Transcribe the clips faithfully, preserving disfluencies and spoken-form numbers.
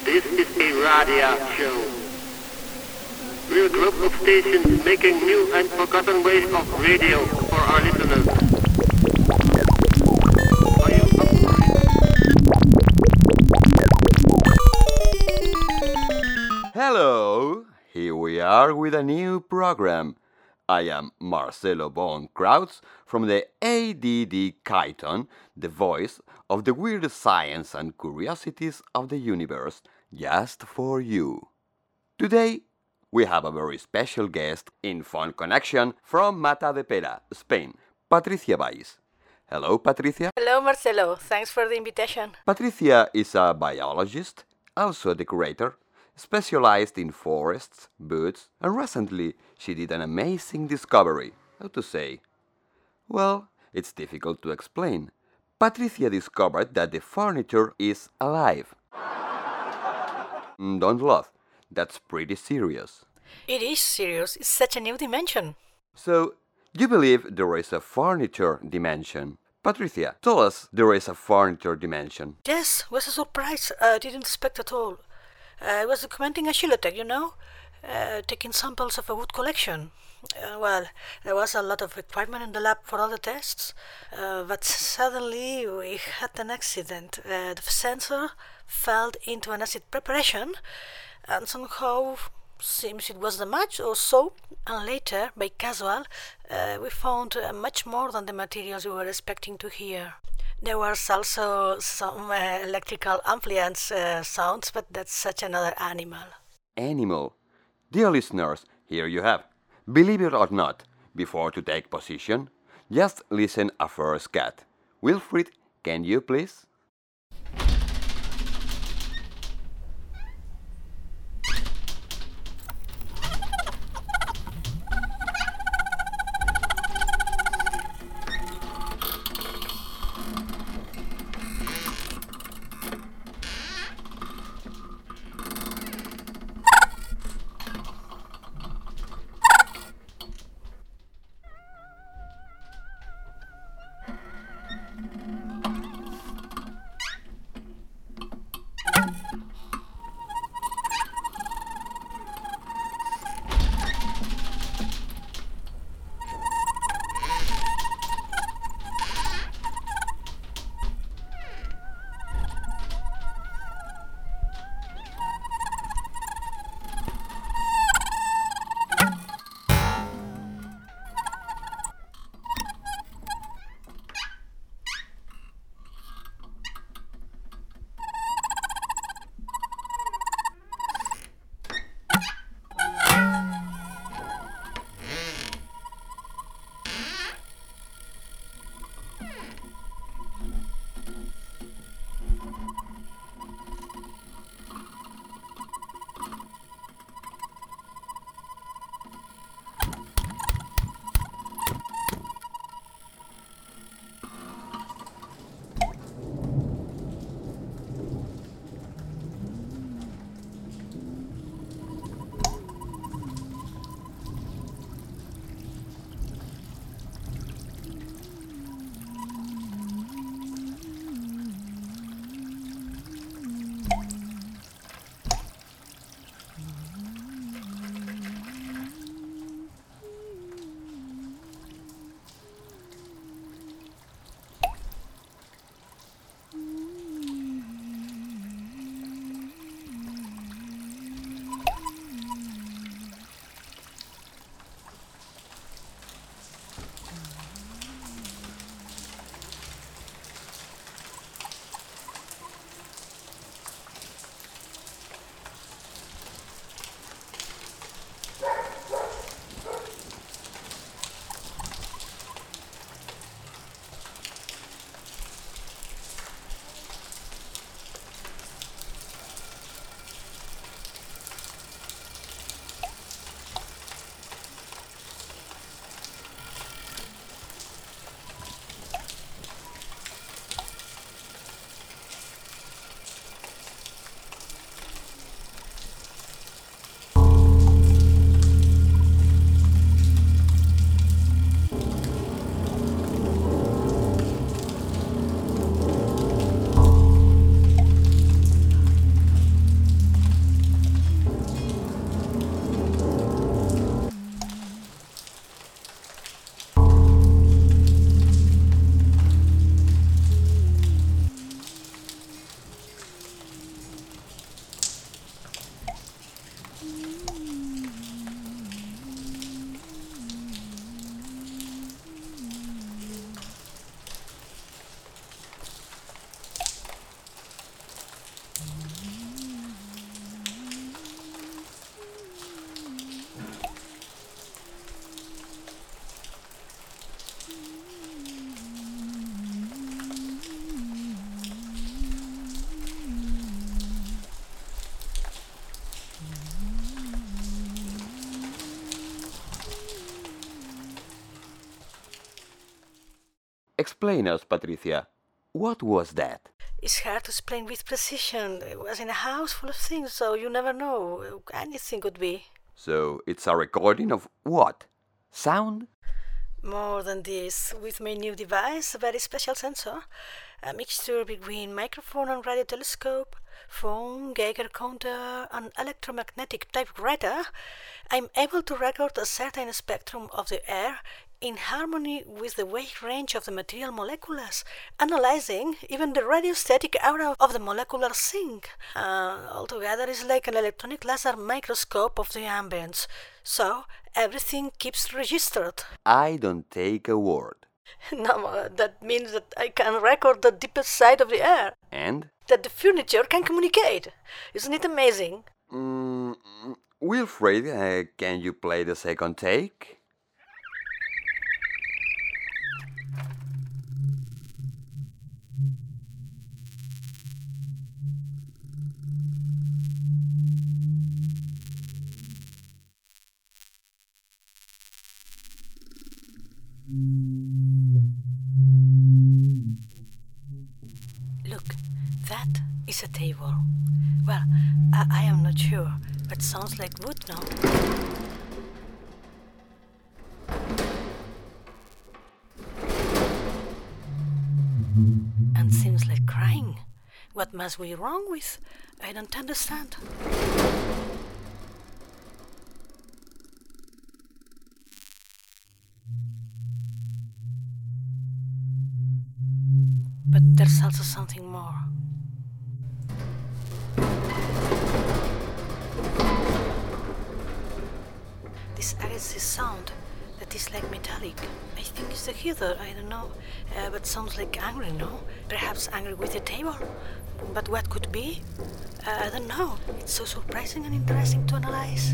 This is a radio show. We're a group of stations making new and forgotten ways of radio for our listeners. Are you up for it? Hello, here we are with a new program. I am Marcelo von Krautz from the A D D Chiton, the voice of the weird science and curiosities of the universe, just for you. Today, we have a very special guest in phone connection from Matadepera, Spain, Patricia Valls. Hello, Patricia. Hello, Marcelo. Thanks for the invitation. Patricia is a biologist, also a decorator, specialized in forests, woods, and recently she did an amazing discovery. How to say? Well, it's difficult to explain. Patricia discovered that the furniture is alive. Don't laugh. That's pretty serious. It is serious. It's such a new dimension. So, you believe there is a furniture dimension? Patricia, tell us there is a furniture dimension. Yes, was a surprise. I didn't expect at all. I was documenting a Shilotech, you know, uh, taking samples of a wood collection. Uh, well, there was a lot of equipment in the lab for all the tests, uh, but suddenly we had an accident. Uh, the sensor fell into an acid preparation, and somehow seems it was the match or so. And later, by casual, uh, we found uh, much more than the materials we were expecting to hear. There was also some uh, electrical ampliance uh, sounds, but that's such another animal. Animal. Dear listeners, here you have. Believe it or not, before to take position, just listen a first cat. Wilfried, can you please? Explain us, Patricia. What was that? It's hard to explain with precision. It was in a house full of things, so you never know. Anything could be. So it's a recording of what? Sound? More than this, with my new device, a very special sensor, a mixture between microphone and radio telescope, phone, Geiger counter, and electromagnetic typewriter, I'm able to record a certain spectrum of the air in harmony with the wave range of the material molecules, analyzing even the radiostatic aura of the molecular sink. Uh, altogether, it's like an electronic laser microscope of the ambience, so everything keeps registered. I don't take a word. No, uh, that means that I can record the deepest side of the air. And? That the furniture can communicate. Isn't it amazing? Mm, Wilfred, uh, can you play the second take? Look, that is a table. Well, I, I am not sure, but sounds like wood, no? And seems like crying. What must be wrong with? I don't understand. But there's also something more. This aggressive sound that is like metallic. I think it's the heater, I don't know. Uh, but sounds like angry, no? Perhaps angry with the table? But what could be? Uh, I don't know. It's so surprising and interesting to analyze.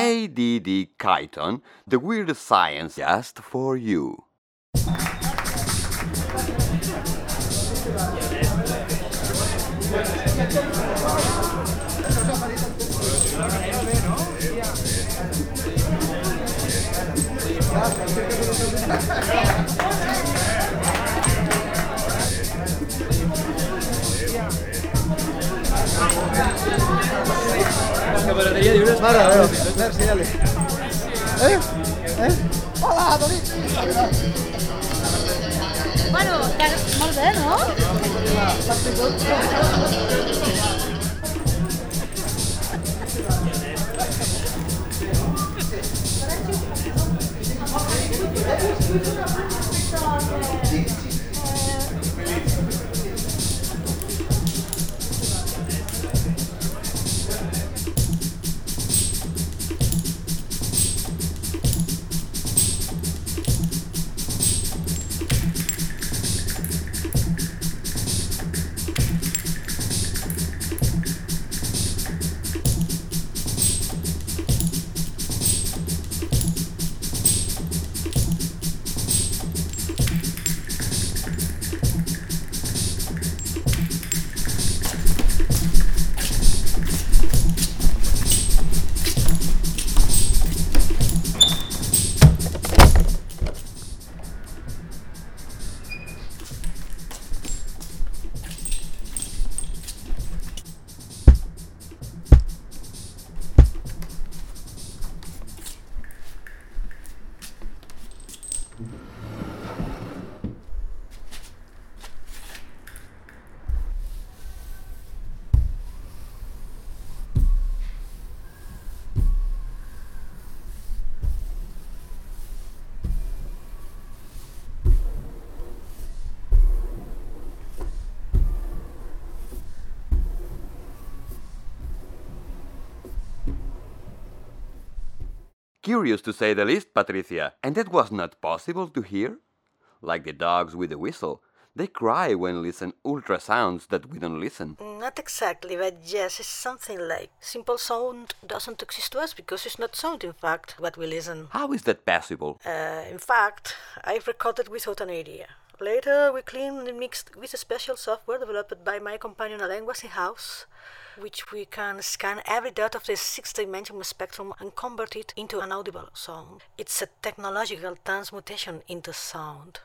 A D D Kyton, the weird science just for you. Camaraderia lliure. Mare de Déu, merci, Ale. Eh? Eh? Hola, Toni! Bueno, molt bé, no? Curious to say the least, Patricia, and that was not possible to hear? Like the dogs with the whistle. They cry when listen ultrasounds that we don't listen. Not exactly, but yes, it's something like simple sound doesn't exist to us because it's not sound, in fact, what we listen. How is that possible? Uh, in fact, I've recorded without an idea. Later, we cleaned and mixed with a special software developed by my companion Alain House, which we can scan every dot of the six-dimensional spectrum and convert it into an audible sound. It's a technological transmutation into sound.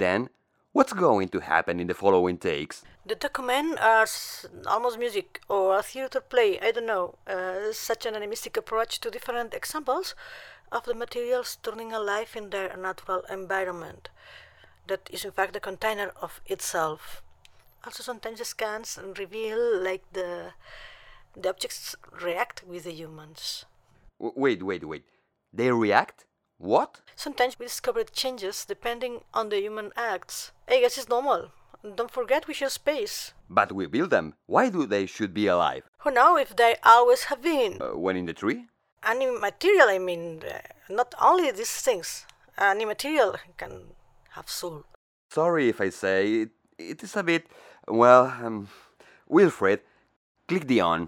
then, what's going to happen in the following takes? The document are s- almost music or a theater play, I don't know, uh, such an animistic approach to different examples of the materials turning alive in their natural environment. That is in fact the container of itself. Also sometimes the scans reveal like the the objects react with the humans. W- wait, wait, wait. They react? What? Sometimes we discover changes depending on the human acts. I guess it's normal. Don't forget we share space. But we build them. Why do they should be alive? Who knows if they always have been? Uh, when in the tree? Any material, I mean, uh, not only these things. Any material can have soul. Sorry if I say it, it is a bit, well, um, Wilfred, click the on.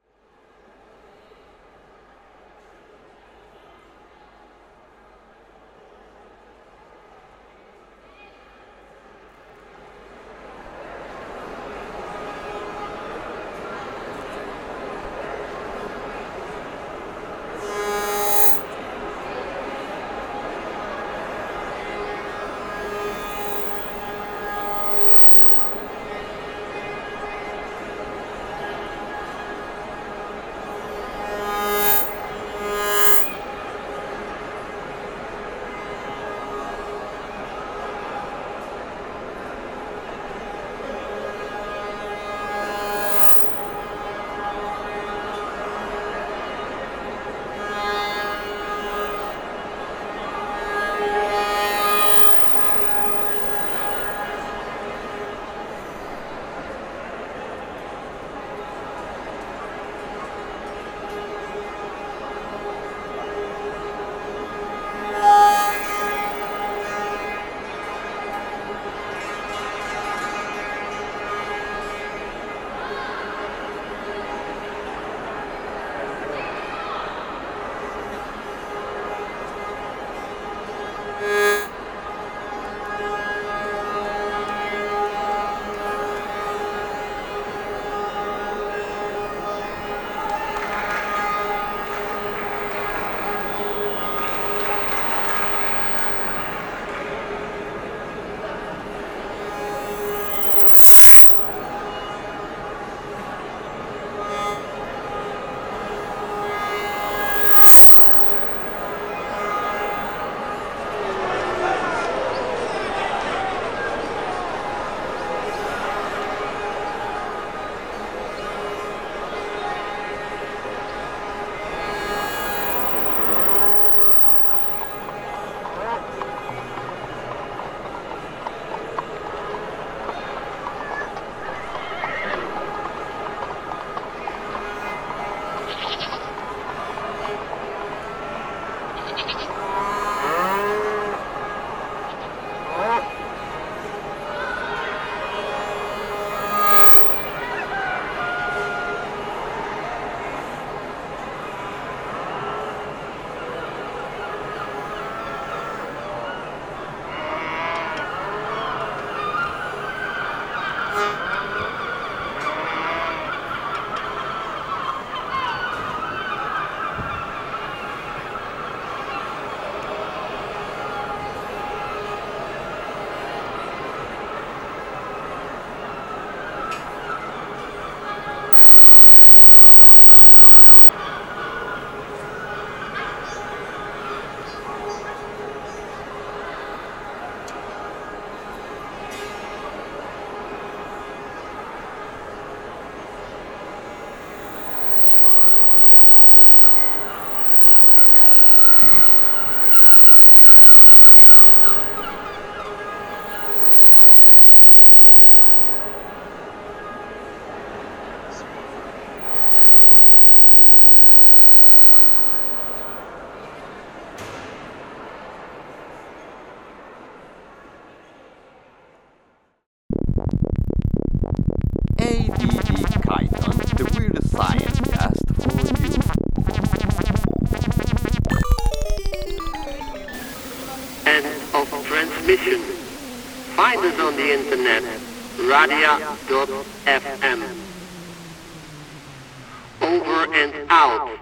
transmission. Find us on the internet, radia dot f m. Over and out.